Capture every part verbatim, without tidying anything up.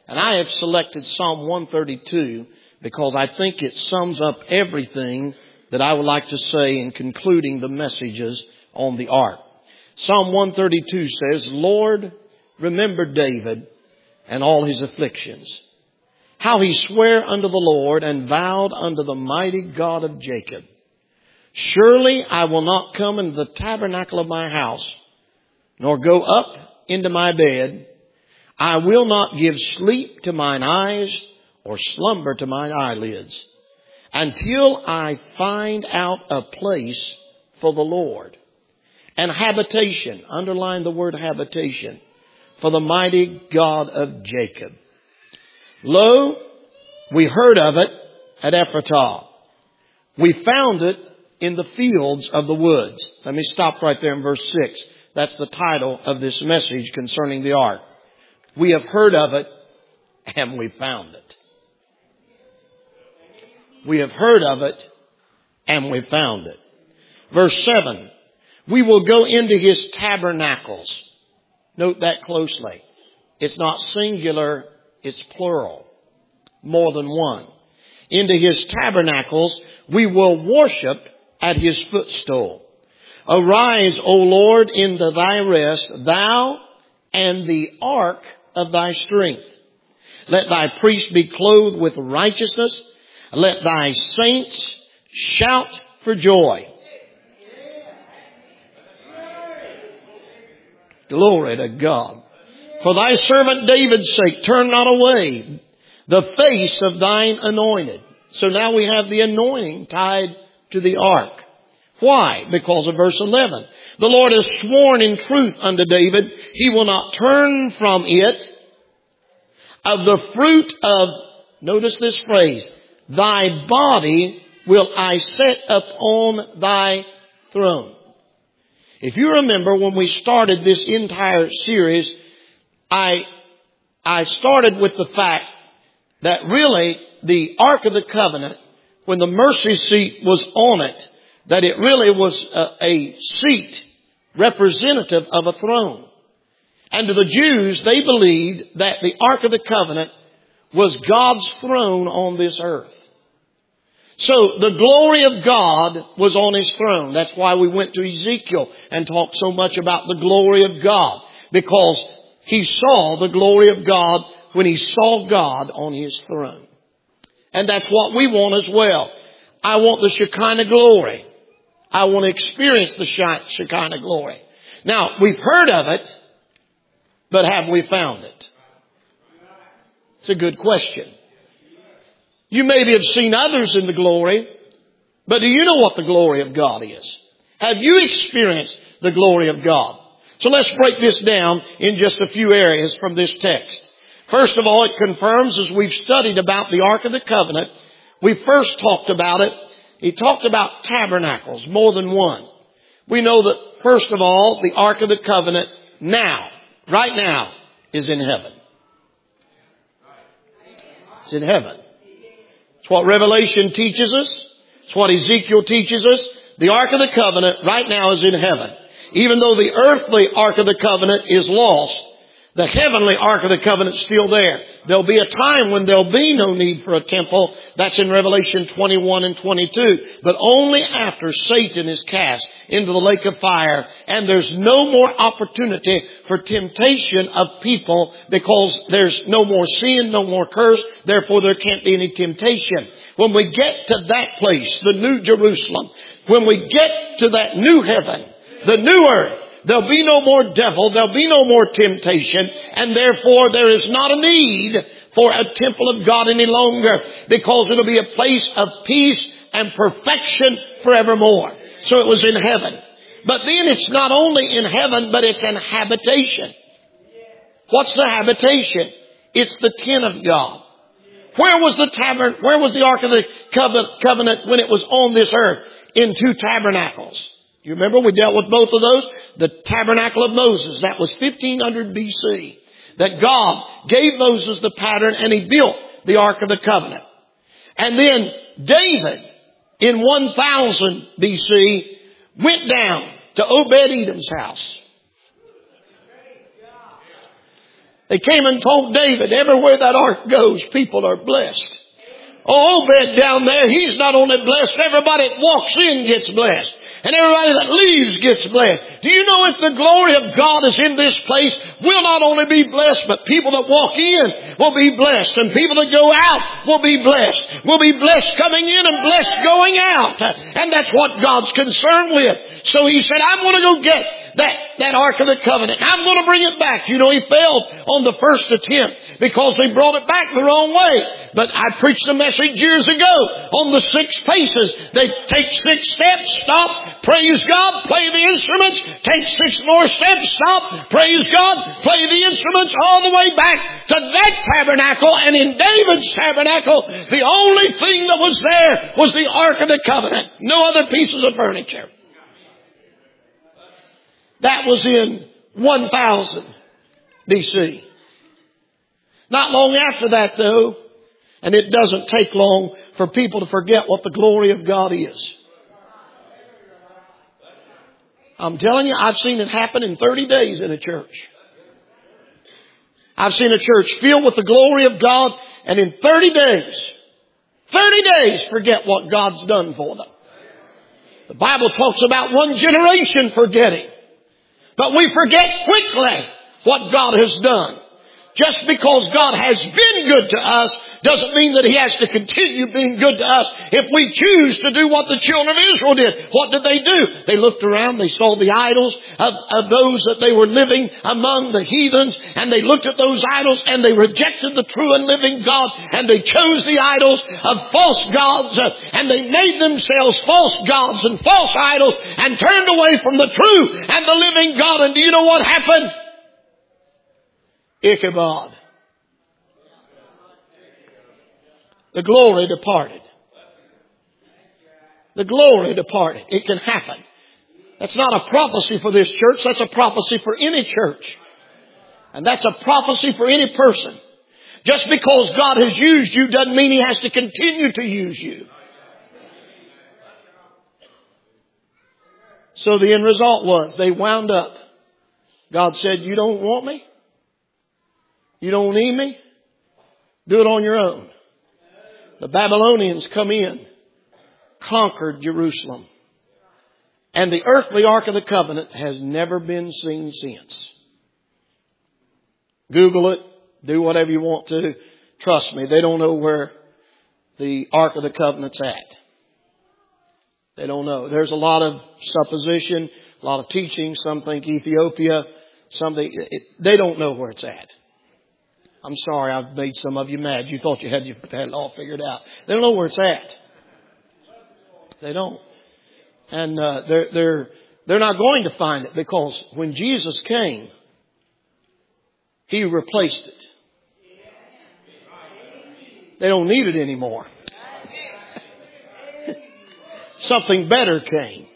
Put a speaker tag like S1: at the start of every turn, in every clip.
S1: And I have selected Psalm one thirty-two because I think it sums up everything that I would like to say in concluding the messages on the ark. Psalm one thirty-two says, Lord, remember David and all his afflictions, how he sware unto the Lord and vowed unto the mighty God of Jacob. Surely I will not come into the tabernacle of my house, nor go up into my bed. I will not give sleep to mine eyes, or slumber to mine eyelids, until I find out a place for the Lord, and habitation, underline the word habitation, for the mighty God of Jacob. Lo, we heard of it at Ephratah. We found it in the fields of the woods. Let me stop right there in verse six. That's the title of this message concerning the ark. We have heard of it and we found it. We have heard of it and we found it. Verse seven. We will go into his tabernacles. Note that closely. It's not singular, it's plural. More than one. Into his tabernacles we will worship at his footstool. Arise, O Lord, into thy rest, thou and the ark of thy strength. Let thy priests be clothed with righteousness. Let thy saints shout for joy. Glory to God. For thy servant David's sake, turn not away the face of thine anointed. So now we have the anointing tied to the ark. Why? Because of verse eleven. The Lord has sworn in truth unto David, he will not turn from it. Of the fruit of, notice this phrase, thy body will I set upon thy throne. If you remember when we started this entire series, I, I started with the fact that really the Ark of the Covenant, when the mercy seat was on it, that it really was a, a seat representative of a throne. And to the Jews, they believed that the Ark of the Covenant was God's throne on this earth. So the glory of God was on his throne. That's why we went to Ezekiel and talked so much about the glory of God. Because he saw the glory of God when he saw God on his throne. And that's what we want as well. I want the Shekinah glory. I want to experience the Shekinah glory. Now, we've heard of it, but have we found it? It's a good question. You maybe have seen others in the glory, but do you know what the glory of God is? Have you experienced the glory of God? So let's break this down in just a few areas from this text. First of all, it confirms, as we've studied about the Ark of the Covenant, we first talked about it. He talked about tabernacles, more than one. We know that, first of all, the Ark of the Covenant now, right now, is in heaven. It's in heaven. It's what Revelation teaches us. It's what Ezekiel teaches us. The Ark of the Covenant right now is in heaven. Even though the earthly Ark of the Covenant is lost, the heavenly Ark of the Covenant is still there. There'll be a time when there'll be no need for a temple. That's in Revelation twenty-one and twenty-two. But only after Satan is cast into the lake of fire and there's no more opportunity for temptation of people because there's no more sin, no more curse. Therefore, there can't be any temptation. When we get to that place, the New Jerusalem, when we get to that new heaven, the new earth, there'll be no more devil. There'll be no more temptation. And therefore, there is not a need for a temple of God any longer because it'll be a place of peace and perfection forevermore. So it was in heaven. But then it's not only in heaven, but it's an habitation. What's the habitation? It's the tent of God. Where was the tabern- Where was the Ark of the Covenant when it was on this earth? In two tabernacles. You remember we dealt with both of those? The tabernacle of Moses, that was fifteen hundred B C. That God gave Moses the pattern and he built the Ark of the Covenant. And then David in one thousand B C went down to Obed-Edom's house. They came and told David, everywhere that ark goes, people are blessed. Oh, Obed down there, he's not only blessed, everybody that walks in gets blessed. And everybody that leaves gets blessed. Do you know if the glory of God is in this place, we'll not only be blessed, but people that walk in will be blessed. And people that go out will be blessed. We'll be blessed coming in and blessed going out. And that's what God's concerned with. So He said, I'm going to go get that, that Ark of the Covenant. I'm going to bring it back. You know, He failed on the first attempt because they brought it back the wrong way. But I preached a message years ago on the six paces. They take six steps, stop, praise God, play the instruments, take six more steps, stop, praise God, play the instruments all the way back to that tabernacle. And in David's tabernacle, the only thing that was there was the Ark of the Covenant. No other pieces of furniture. That was in one thousand B C. Not long after that though, and it doesn't take long for people to forget what the glory of God is. I'm telling you, I've seen it happen in thirty days in a church. I've seen a church filled with the glory of God, and in thirty days, thirty days forget what God's done for them. The Bible talks about one generation forgetting. But we forget quickly what God has done. Just because God has been good to us doesn't mean that He has to continue being good to us if we choose to do what the children of Israel did. What did they do? They looked around, they saw the idols of, of those that they were living among the heathens, and they looked at those idols and they rejected the true and living God, and they chose the idols of false gods, uh, and they made themselves false gods and false idols and turned away from the true and the living God. And do you know what happened? Ichabod. The glory departed. The glory departed. It can happen. That's not a prophecy for this church. That's a prophecy for any church. And that's a prophecy for any person. Just because God has used you doesn't mean He has to continue to use you. So the end result was they wound up. God said, you don't want me? You don't need me? Do it on your own. The Babylonians come in, conquered Jerusalem. And the earthly Ark of the Covenant has never been seen since. Google it. Do whatever you want to. Trust me, they don't know where the Ark of the Covenant's at. They don't know. There's a lot of supposition, a lot of teaching. Some think Ethiopia. Some think, it, they don't know where it's at. I'm sorry I've made some of you mad. You thought you had, you had it all figured out. They don't know where it's at. They don't. And uh, they're, they're, they're not going to find it because when Jesus came, He replaced it. They don't need it anymore. Something better came.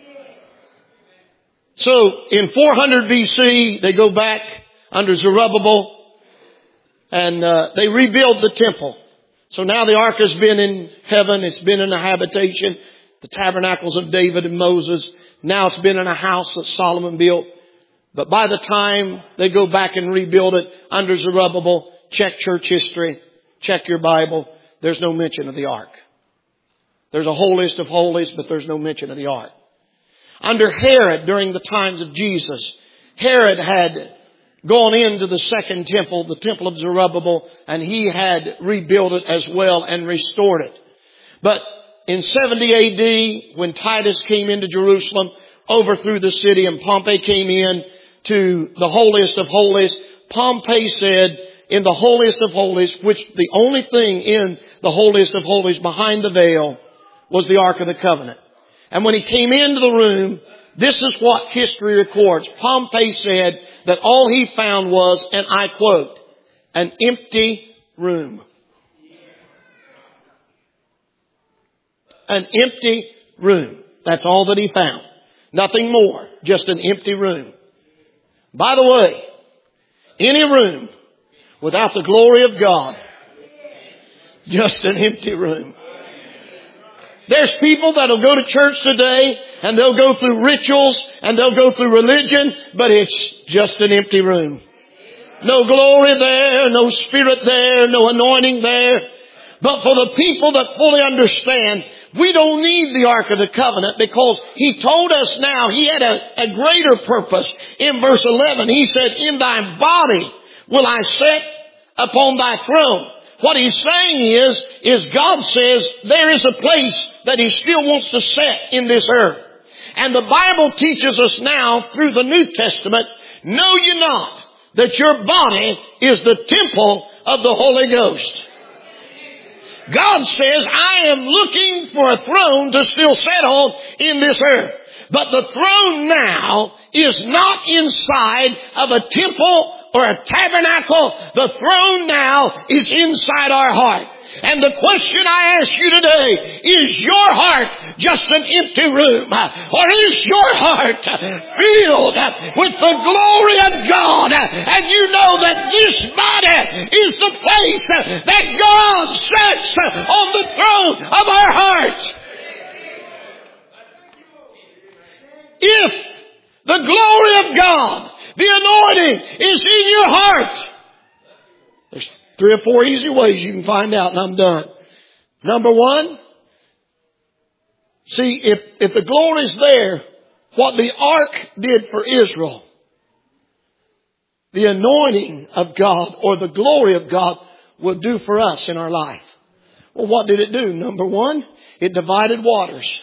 S1: So in four hundred B C, they go back under Zerubbabel. And uh, they rebuild the temple. So now the ark has been in heaven. It's been in a habitation. The tabernacles of David and Moses. Now it's been in a house that Solomon built. But by the time they go back and rebuild it under Zerubbabel, check church history, check your Bible, there's no mention of the ark. There's a holiest of holies, but there's no mention of the ark. Under Herod, during the times of Jesus, Herod had gone into the second temple, the temple of Zerubbabel, and he had rebuilt it as well and restored it. But in seventy A D, when Titus came into Jerusalem, overthrew the city, and Pompey came in to the holiest of holies, Pompey said, in the holiest of holies, which the only thing in the holiest of holies behind the veil was the Ark of the Covenant. And when he came into the room, this is what history records. Pompey said that all he found was, and I quote, an empty room. An empty room. That's all that he found. Nothing more. Just an empty room. By the way, any room without the glory of God, just an empty room. There's people that'll go to church today and they'll go through rituals and they'll go through religion, but it's just an empty room. No glory there, no Spirit there, no anointing there. But for the people that fully understand, we don't need the Ark of the Covenant because He told us now He had a, a greater purpose. In verse eleven, He said, in thy body will I set upon thy throne. What He's saying is, is God says there is a place that He still wants to set in this earth. And the Bible teaches us now through the New Testament, know ye not that your body is the temple of the Holy Ghost. God says, I am looking for a throne to still sit on in this earth. But the throne now is not inside of a temple or a tabernacle. The throne now is inside our heart. And the question I ask you today, is your heart just an empty room? Or is your heart filled with the glory of God? And you know that this body is the place that God sits on the throne of our heart. If the glory of God, the anointing is in your heart, there's three or four easy ways you can find out, and I'm done. Number one, see, if, if the glory's there, what the ark did for Israel, the anointing of God or the glory of God will do for us in our life. Well, what did it do? Number one, it divided waters.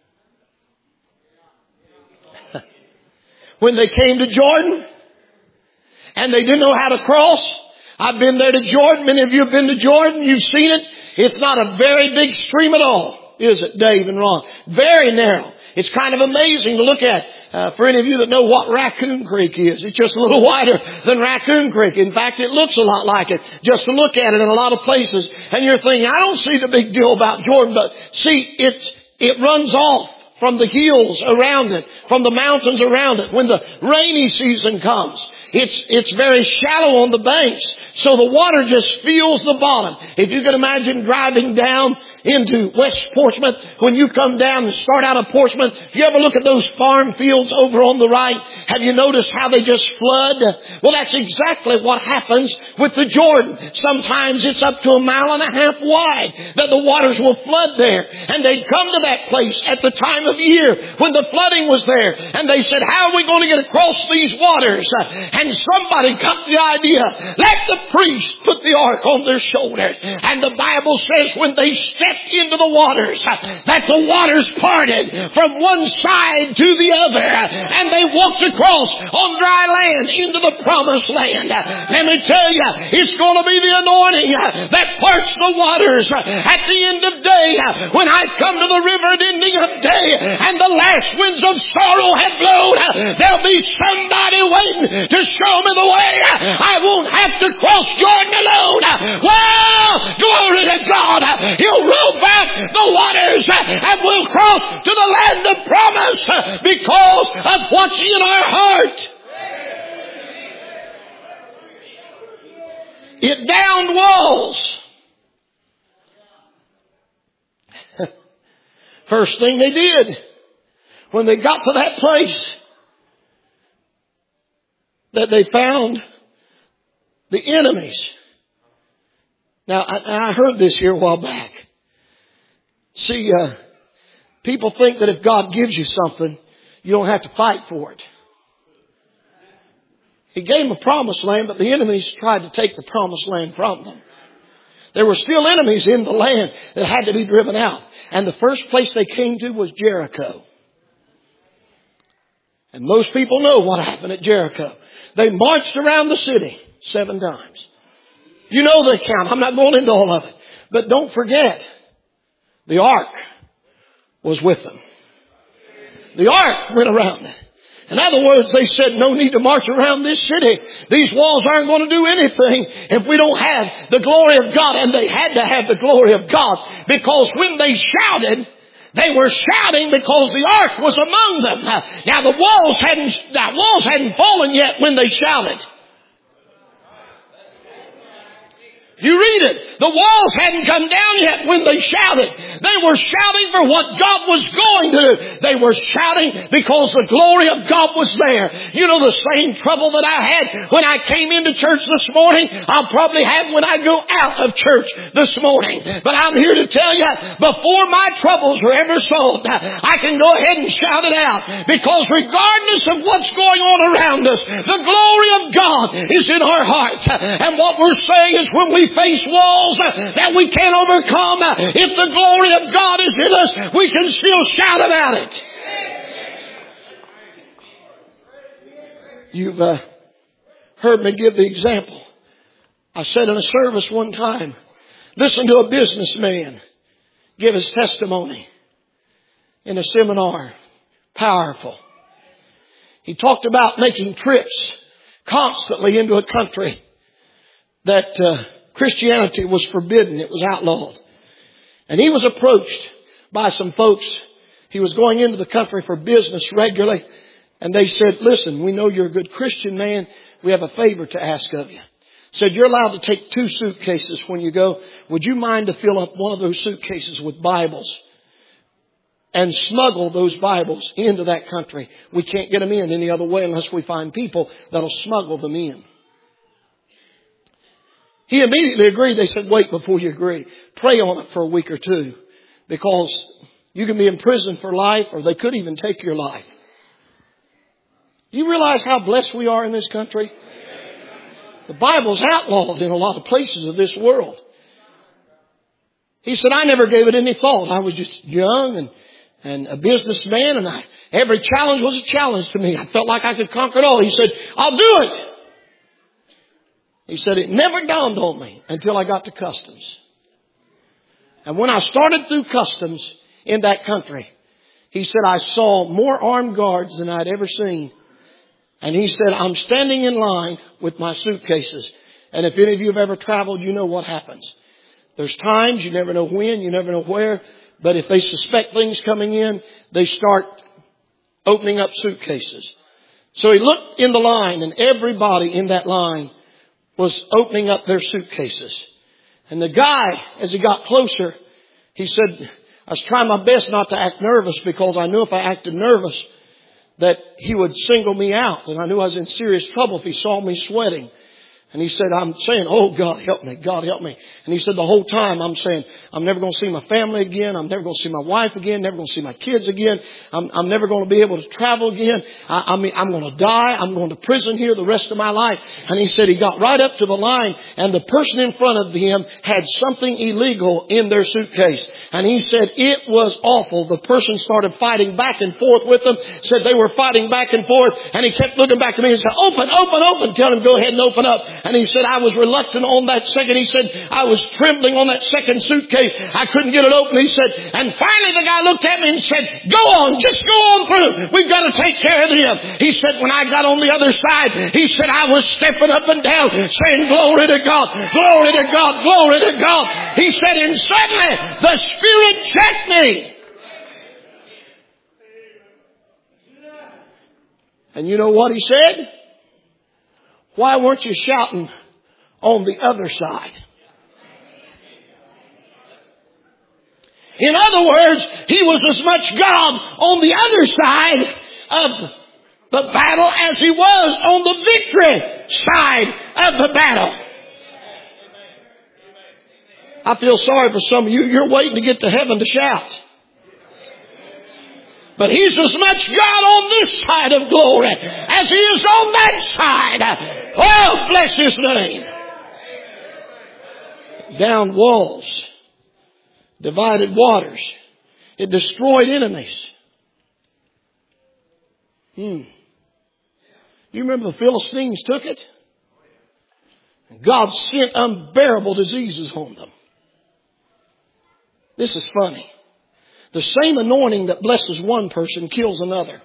S1: When they came to Jordan and they didn't know how to cross, I've been there to Jordan. Many of you have been to Jordan. You've seen it. It's not a very big stream at all, is it, Dave and Ron? Very narrow. It's kind of amazing to look at. Uh, for any of you that know what Raccoon Creek is, it's just a little wider than Raccoon Creek. In fact, it looks a lot like it just to look at it in a lot of places. And you're thinking, I don't see the big deal about Jordan, but see, it's, it runs off from the hills around it, from the mountains around it. When the rainy season comes, it's, it's very shallow on the banks. So the water just fills the bottom. If you can imagine driving down into West Portsmouth, when you come down and start out of Portsmouth, if you ever look at those farm fields over on the right, have you noticed how they just flood? Well, that's exactly what happens with the Jordan. Sometimes it's up to a mile and a half wide that the waters will flood there. And they'd come to that place at the time of year when the flooding was there. And they said, how are we going to get across these waters? And somebody got the idea, let the priests put the ark on their shoulders. And the Bible says when they stepped into the waters, that the waters parted from one side to the other, and they walked across on dry land into the promised land. Let me tell you, it's going to be the anointing that parts the waters at the end of day. When I come to the river at ending of day and the last winds of sorrow have blown, there'll be somebody waiting to show me the way. I won't have to cross Jordan alone. Well, glory to God. He'll roll back the waters and we'll cross to the land of promise because of what's in our heart. It downed walls. First thing they did when they got to that place that they found the enemies. Now, I, I heard this here a while back. See, uh, people think that if God gives you something, you don't have to fight for it. He gave them a promised land, but the enemies tried to take the promised land from them. There were still enemies in the land that had to be driven out. And the first place they came to was Jericho. And most people know what happened at Jericho. They marched around the city seven times. You know the account. I'm not going into all of it. But don't forget, the ark was with them. The ark went around it. In other words, they said, no need to march around this city. These walls aren't going to do anything if we don't have the glory of God. And they had to have the glory of God, because when they shouted, they were shouting because the ark was among them. Now the walls hadn't, the walls hadn't fallen yet when they shouted. You read it. The walls hadn't come down yet when they shouted. They were shouting for what God was going to do. They were shouting because the glory of God was there. You know, the same trouble that I had when I came into church this morning, I'll probably have when I go out of church this morning. But I'm here to tell you, before my troubles are ever solved, I can go ahead and shout it out. Because regardless of what's going on around us, the glory of God is in our hearts. And what we're saying is when we face walls that we can't overcome, if the glory of God is in us, we can still shout about it. You've uh, heard me give the example. I said in a service one time, listen to a businessman give his testimony in a seminar. Powerful. He talked about making trips constantly into a country that uh, Christianity was forbidden. It was outlawed. And he was approached by some folks. He was going into the country for business regularly. And they said, listen, we know you're a good Christian man. We have a favor to ask of you. Said, you're allowed to take two suitcases when you go. Would you mind to fill up one of those suitcases with Bibles and smuggle those Bibles into that country? We can't get them in any other way unless we find people that'll smuggle them in. He immediately agreed. They said, wait before you agree. Pray on it for a week or two, because you can be in prison for life, or they could even take your life. Do you realize how blessed we are in this country? The Bible's outlawed in a lot of places of this world. He said, I never gave it any thought. I was just young and, and a businessman, and I, every challenge was a challenge to me. I felt like I could conquer it all. He said, I'll do it. He said, it never dawned on me until I got to customs. And when I started through customs in that country, he said, I saw more armed guards than I'd ever seen. And he said, I'm standing in line with my suitcases. And if any of you have ever traveled, you know what happens. There's times, you never know when, you never know where. But if they suspect things coming in, they start opening up suitcases. So he looked in the line, and everybody in that line was opening up their suitcases. And the guy, as he got closer, he said, I was trying my best not to act nervous, because I knew if I acted nervous that he would single me out. And I knew I was in serious trouble if he saw me sweating. And he said, I'm saying, oh, God, help me. God, help me. And he said, the whole time I'm saying, I'm never going to see my family again. I'm never going to see my wife again. Never going to see my kids again. I'm, I'm never going to be able to travel again. I, I mean, I'm going to die. I'm going to prison here the rest of my life. And he said he got right up to the line, and the person in front of him had something illegal in their suitcase. And he said it was awful. The person started fighting back and forth with them. Said they were fighting back and forth. And he kept looking back to me and said, open, open, open. Tell him, go ahead and open up. And he said, I was reluctant on that second. He said, I was trembling on that second suitcase. I couldn't get it open. He said, and finally the guy looked at me and said, go on, just go on through. We've got to take care of them. He said, when I got on the other side, he said, I was stepping up and down saying, glory to God, glory to God, glory to God. He said, and suddenly the Spirit checked me. And you know what he said? Why weren't you shouting on the other side? In other words, he was as much God on the other side of the battle as he was on the victory side of the battle. I feel sorry for some of you. You're waiting to get to heaven to shout. But he's as much God on this side of glory as he is on that side. Oh, bless his name. Down walls. Divided waters. It destroyed enemies. Hmm. You remember the Philistines took it? God sent unbearable diseases on them. This is funny. The same anointing that blesses one person kills another.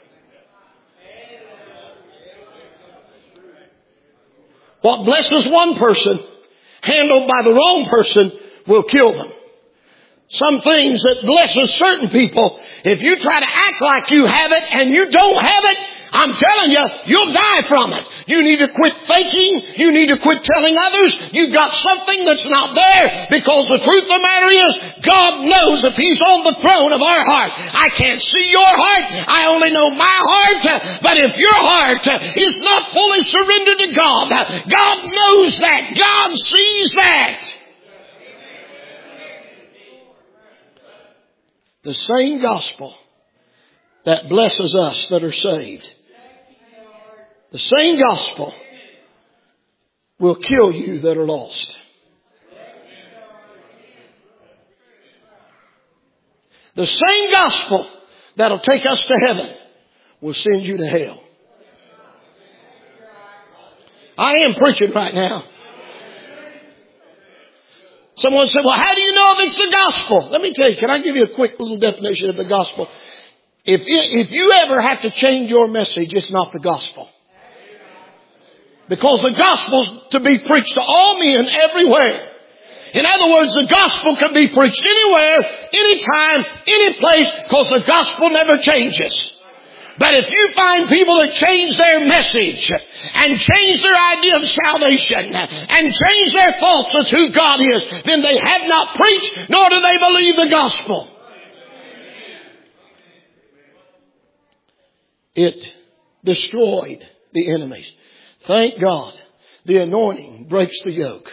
S1: What blesses one person, handled by the wrong person, will kill them. Some things that blesses certain people, if you try to act like you have it and you don't have it, I'm telling you, you'll die from it. You need to quit thinking. You need to quit telling others you've got something that's not there. Because the truth of the matter is, God knows if He's on the throne of our heart. I can't see your heart. I only know my heart. But if your heart is not fully surrendered to God, God knows that. God sees that. The same gospel that blesses us that are saved, the same gospel will kill you that are lost. The same gospel that'll take us to heaven will send you to hell. I am preaching right now. Someone said, well, how do you know if it's the gospel? Let me tell you, can I give you a quick little definition of the gospel? If, if you ever have to change your message, it's not the gospel. Because the gospel's to be preached to all men everywhere. In other words, the gospel can be preached anywhere, anytime, any place, because the gospel never changes. But if you find people that change their message and change their idea of salvation and change their thoughts of who God is, then they have not preached, nor do they believe the gospel. It destroyed the enemies. Thank God the anointing breaks the yoke.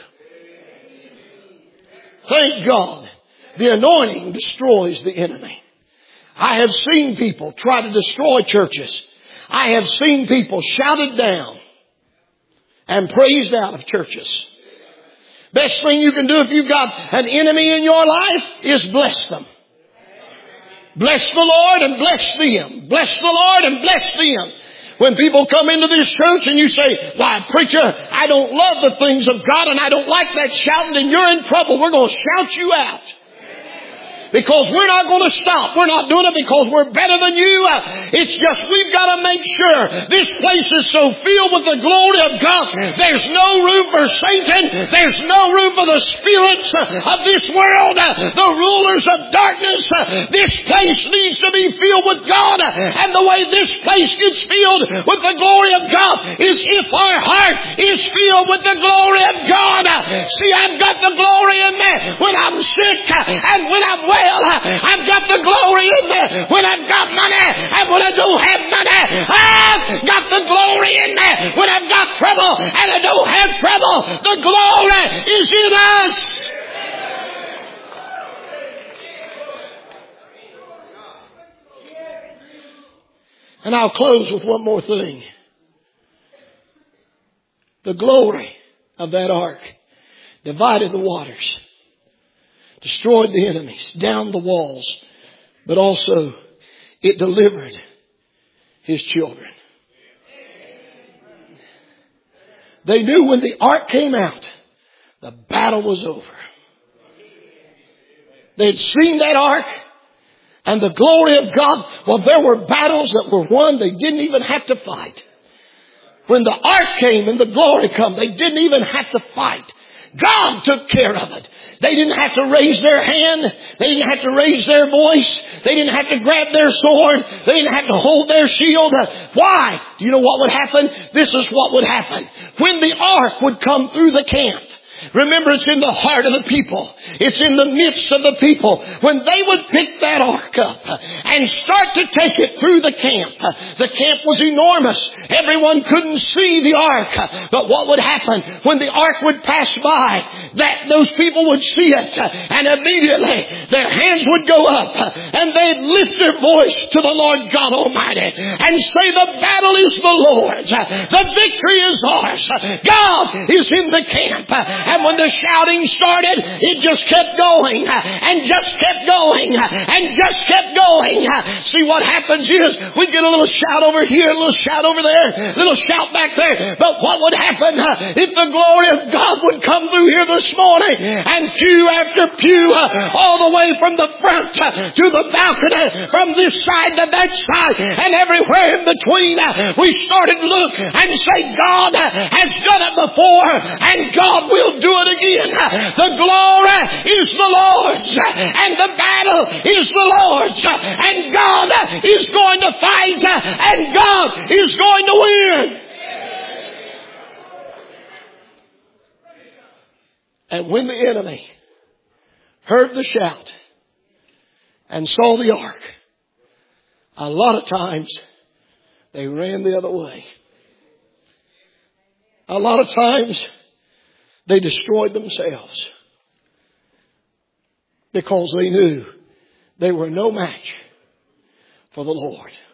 S1: Thank God the anointing destroys the enemy. I have seen people try to destroy churches. I have seen people shouted down and praised out of churches. Best thing you can do if you've got an enemy in your life is bless them. Bless the Lord and bless them. Bless the Lord and bless them. When people come into this church and you say, why, preacher, I don't love the things of God and I don't like that shouting, and you're in trouble. We're going to shout you out. Because we're not going to stop. We're not doing it because we're better than you. It's just we've got to make sure this place is so filled with the glory of God. There's no room for Satan. There's no room for the spirits of this world, the rulers of darkness. This place needs to be filled with God. And the way this place gets filled with the glory of God is if our heart is filled with the glory of God. See, I've got the glory in me when I'm sick and when I'm well. I've got the glory in there when I've got money and when I don't have money. I've got the glory in there when I've got trouble and I don't have trouble. The glory is in us. And I'll close with one more thing. The glory of that ark divided the waters. Destroyed the enemies, down the walls, but also it delivered His children. They knew when the ark came out, the battle was over. They'd seen that ark and the glory of God. Well, there were battles that were won they didn't even have to fight. When the ark came and the glory come, they didn't even have to fight. God took care of it. They didn't have to raise their hand. They didn't have to raise their voice. They didn't have to grab their sword. They didn't have to hold their shield. Why? Do you know what would happen? This is what would happen. When the ark would come through the camp, remember, it's in the heart of the people. It's in the midst of the people. When they would pick that ark up and start to take it through the camp, the camp was enormous. Everyone couldn't see the ark. But what would happen when the ark would pass by? That those people would see it, and immediately their hands would go up and they'd lift their voice to the Lord God Almighty and say, the battle is the Lord's. The victory is ours. God is in the camp. And when the shouting started, it just kept going and just kept going and just kept going. See, what happens is we get a little shout over here, a little shout over there, a little shout back there. But what would happen if the glory of God would come through here this morning and pew after pew, all the way from the front to the balcony, from this side to that side and everywhere in between, we started to look and say, God has done it before and God will do it again. The glory is the Lord's and the battle is the Lord's, and God is going to fight and God is going to win. And when the enemy heard the shout and saw the ark, a lot of times they ran the other way. A lot of times they destroyed themselves because they knew they were no match for the Lord.